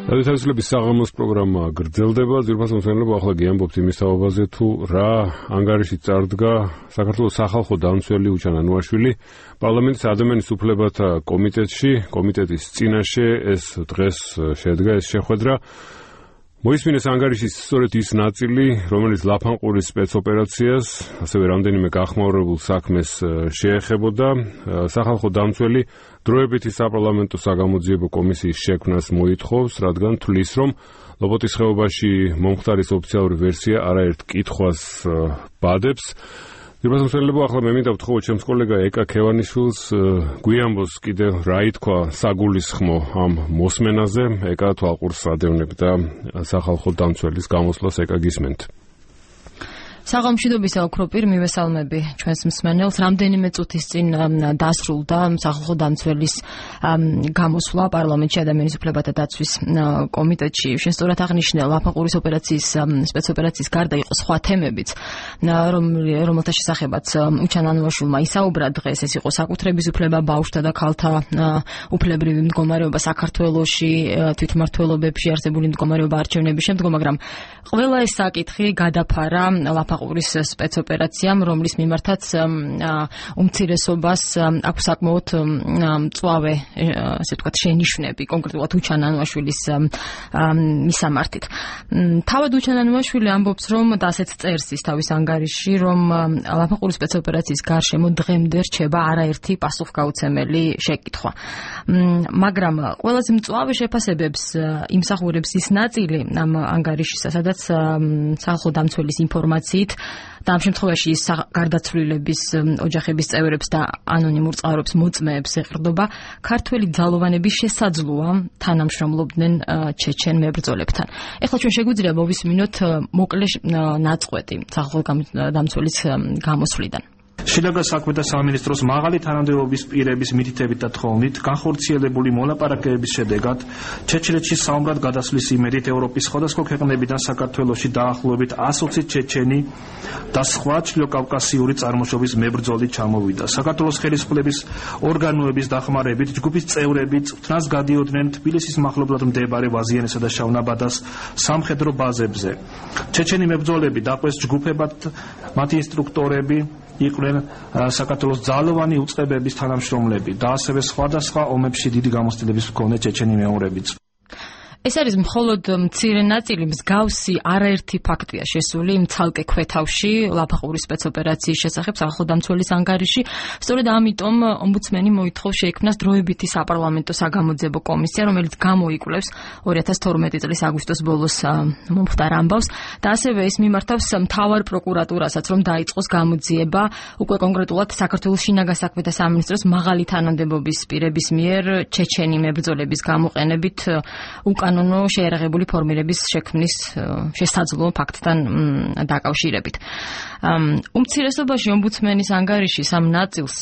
თავისუფლების საღამოს პროგრამა გრძელდება. ძირფას მოსმენელობა ახლა გიამბობთ იმის თაობაზე თუ რა ანგარიში წარდგა საქართველოს სახალხო დამცველი უჩან ანუაშვილი პარლამენტის ადამიანის უფლებათა კომიტეტში, კომიტეტის წინაშე ეს დღეს შედგა ეს შეხვედრა. მოისმინეს ანგარიშის სწორედ ის ნაწილი, რომელიც ლაფანყურის სპეცოპერაციას, ასევე რამდენიმე გახმაურებულ საქმეს შეეხებოდა. სახალხო დამცველი დროებითი საპარლამენტო საგამოძიებო კომისიის შექმნას მოითხოვს, რადგან თვლის, რომ ლობოტის ხეობაში მომხდარის ოფიციალური ვერსია არაერთ კითხვას ბადებს. ძირფას მოსმენელობა ახლა მე მინდა ვთხოვო ჩემს კოლეგა ეკა ქევანიშვილს გვიამბოს კიდევ რა ითქვა საგულისხმო ამ მოსმენაზე. ეკა თვალყურს ადევნებდა სახალხო დამცველის გამოსვლას. ეკა გისმენთ. საღამოშიდობის ოქროპირ მივესალმები ჩვენს მსმენელს. რამდენიმე წუთის წინ დასრულდა სახალხო დამცველის გამოსვლა პარლამენტში ადამიანის უფლებათა დაცვის კომიტეტში. შენ სწორად აღნიშნე, ლაფანყურის ოპერაციის სპეცოპერაციის გარდა იყო სხვა თემებიც, რომელთა შესახებაც უჩან ანუაშვილმა ისაუბრა დღეს. ეს იყო საკუთრების უფლება, ბავშვთა და ქალთა უფლებრივი მდგომარეობა საქართველოში, თვითმმართველობებში არსებული მდგომარეობა არჩევნების შემდგომ, მაგრამ ყველა ეს საკითხი გადაფარა ლაფანყურის სპეცოპერაციამ, რომლის მიმართაც უმცირესობას აქვს საკმაოდ მწვავე, ასე ვთქვათ, შენიშვნები, კონკრეტულად უჩან ანუაშვილის მისამართით. თავად უჩან ანუაშვილი ამბობს, რომ და ასეთ წერს ის თავის ანგარიში, რომ ლაფანყურის სპეცოპერაციის გარშემო დღემდე რჩება არაერთი პასუხგაუცემელი შეკითხვა. მაგრამ ყველაზე მწვავე შეფასებებს იმსახურებს ის ნაწილი ამ ანგარიშისა, სადაც სახალხო დამცველის ინფორმაციით და ამ შემთხვევაში ის გარდაცვლილების ოჯახების წევრებს და ანონიმურ წყაროებს მოწმეებს ეყრდობა, ქართველი ძალოვანების შესაძლოა თანამშრომლობდნენ ჩეჩენ მებრძოლებთან. ეხლა ჩვენ შეგვიძლია მოვისმინოთ მოკლე ნაწყვეტი სახალხო დამცველის გამოსვლიდან. შინაგან საქმეთა სამინისტროს მაღალი თანამდებობის პირების მითითებით და თხოვნით განხორციელებული მოლაპარაკებების შედეგად ჩეჩნეთში საომრად გადასვლის იმედით ევროპის სხვადასხვა ქვეყნებიდან საქართველოში დაახლოებით 120 ჩეჩენი და სხვა ჩრდილოკავკასიური წარმოშობის მებრძოლი ჩამოვიდა. საქართველოს ხელისუფლების ორგანოების დახმარებით ჯგუფის წევრები წვრთნას გადიოდნენ თბილისის მახლობლად მდებარე ვაზიანესა და შავნაბადას სამხედრო ბაზებზე. ჩეჩენი მებრძოლები დაყვეს ჯგუფებად, მათი ინსტრუქტორები იყვნენ საქართველოს ძალოვანი უწყებების თანამშრომლები და ასევე სხვადასხვა ომებში დიდი გამოცდილების მქონე ჩეჩენი მეომრებიც. ეს არის მხოლოდ მცირე ნაწილი, მსგავსი არაერთი ფაქტია შესული იმ ცალკე ქვეთავში ლაფანყურის სპეცოპერაციის შესახებ სახალხო დამცველის ანგარიში. სწორედ ამიტომ ომბუდსმენი მოითხოვს შეიქმნას დროებითი საპარლამენტო საგამოძიებო კომისია, რომელიც გამოიკვლევს 2012 წლის აგვისტოს ბოლოს მომხდარ ამბავს და ასევე ის მიმართავს მთავარ პროკურატურასაც, რომ დაიწყოს გამოძიება უკვე კონკრეტულად საქართველოს შინაგან საქმეთა სამინისტროს მაღალი თანამდებობის პირების მიერ ჩეჩენი მებრძოლების გამოყენებით უკანონო შეერაღებული ფორმირების შექმნის შესაძლო ფაქტთან დაკავშირებით. უმცირესობაში ომბუდსმენის ანგარიშის ამ ნაწილს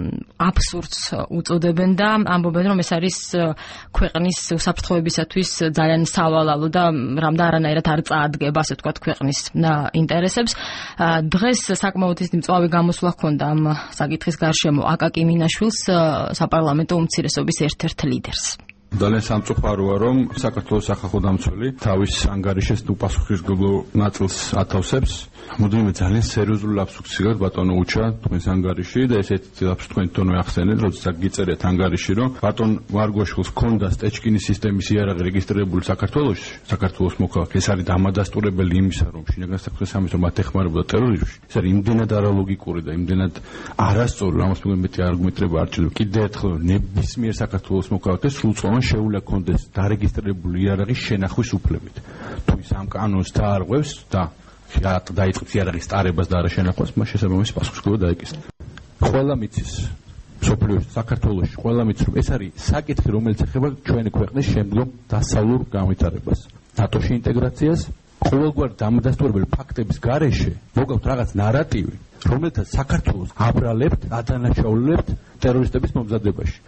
აბსურდს უწოდებენ და ამბობენ, რომ ეს არის ქვეყნის უსაფრთხოებისათვის ძალიან სავალალო და არანაირად არ წაადგება, ასე ვთქვათ, ქვეყნის ინტერესებს. დღეს საკმაოდ ის მწვავე გამოსვლა ჰქონდა ამ საკითხის გარშემო აკაკი მინაშვილს, საპარლამენტო უმცირესობის ერთ-ერთ ლიდერს. ძალიან სამწუხაროა, რომ საქართველოს სახალხო დამცველი თავის ანგარიშის უპასუხისმგებლო ნაწილს ათავსებს. მოდივე ძალიან სერიოზული ლაფსუსი გაქვს ბატონო უჩა თქვენს ანგარიში და ესეთი ლაფსუსი თქვენ თვითონ ახსენეთ, როდესაც გიწერეთ ანგარიში, რომ ბატონ ვარგოშვილს ჰქონდა სტეჩკინის სისტემის იარაღი რეგისტრირებული საქართველოში, საქართველოს მოქალაქე. ეს არის დამადასტურებელი იმისა, რომ შინაგან საქმეთა სამინისტრო მათ ეხმარებოდა ტერორიზმში. ეს არის იმდენად არალოგიკური და იმდენად არასწორი, ამას მეტი არგუმენტირება არ ჭირდება. კიდევ ერთხელ ნებისმიერ საქართველოს მოქალაქეს სრულწლოვან შეუძლია კონდეს დარეგისტრირებული იარაღის შენახვის უფლებით. თუ ის ამ კანონს დაარღვევს და დაიწყებს იარაღის ტარებას და არა შენახვას, მას შესაბამისი პასუხისმგებლობა დაეკისრება. ყველა მიცის სოფლიოში, საქართველოში, ყველა მიცის, რომ ეს არის საკითხი, რომელიც ეხება ჩვენი ქვეყნის შემდგომ დასავლურ განვითარებას, ნატოში ინტეგრაციას, ყოველგვარი დამადასტურებელი ფაქტების გარეშე მოგაქვთ რაღაც ნარატივი, რომელთაც საქართველოს აბრალებთ, ადანაშაულებთ ტერორისტების მომზადებაში.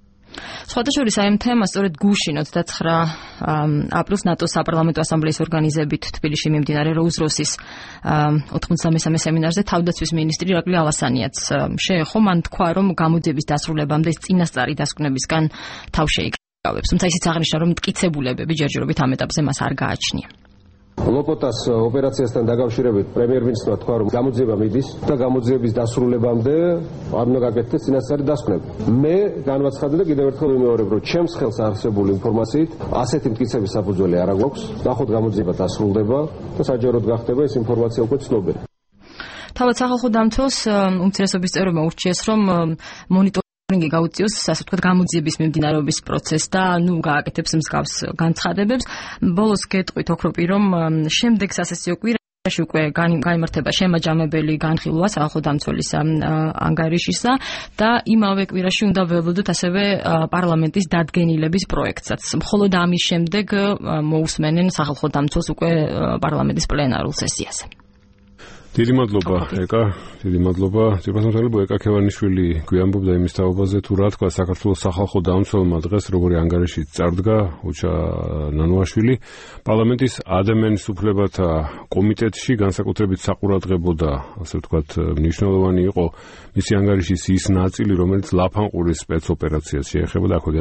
სხვადასხვა ამ თემას სწორედ გუშინ 29 აპრილს ნატოს საპარლამენტო ასამბლეის ორგანიზებით თბილისში მიმდინარე როუზ-როსის 93 სემინარზე თავდაცვის მინისტრი ირაკლი ალასანიაც შეეხო, მან თქვა, რომ გამოძიების დასრულებამდე წინასწარი დასკვნებისგან თავ შეიკრიბა. თუმცა ისიც აღნიშნა, რომ მტკიცებულებები ჯერჯერობით ამ ეტაპზე მას არ გააჩნია. ლოპოტას ოპერაციასთან დაკავშირებით პრემიერ-მინისტრმა თქვა, რომ გამოძიება მიდის და გამოძიების დასრულებამდე არ უნდა გაკეთდეს წინასწარი დასკვნები. მე განვაცხადე და კიდევ ერთხელ ვიმეორებ, რომ ჩემს ხელს არსებული ინფორმაციით ასეთი მტკიცების საფუძველი არ აქვს. ნახოთ გამოძიება დასრულდება და საჯაროდ გახდება ეს ინფორმაცია უკვე ცნობილი. თავად სახალხო დამცველს უმცირესობის წევრებმა ურჩიეს, რომ მონიტორინგი გაუწიოს, ასე ვთქვათ, გამოძიების მიმდინარეობის პროცესს და გააკეთებს მსგავს განცხადებებს. ბოლოს გეტყვით ოქროპი, რომ შემდეგ სასესიო კვირაში უკვე გაიმართება შემაჯამებელი განხილვა სახალხო დამცველის ანგარიშისა და იმავე კვირაში უნდა ველოდოთ ასევე პარლამენტის დადგენილების პროექტსაც. მხოლოდ ამის შემდეგ მოусმენენ სახალხო დამცველს უკვე პარლამენტის პლენარულ სესიაზე. დიდი მადლობა ეკა, დიდი მადლობა. ძირფასმოწმელებო ეკა ქევანიშვილი გვიამბობდა იმის თაობაზე, თუ რა თქვა საქართველოს სახალხო დამცველმა დღეს, როგორი ანგარიში წარდგა უჩა ნანუაშვილი პარლამენტის ადამიანის უფლებათა კომიტეტში, განსაკუთრებით საყურადღებო და ასე ვთქვათ მნიშვნელოვანი იყო მისი ანგარიშის ის ნაწილი, რომელიც ლაფანყურის სპეცოპერაციას შეეხებოდა.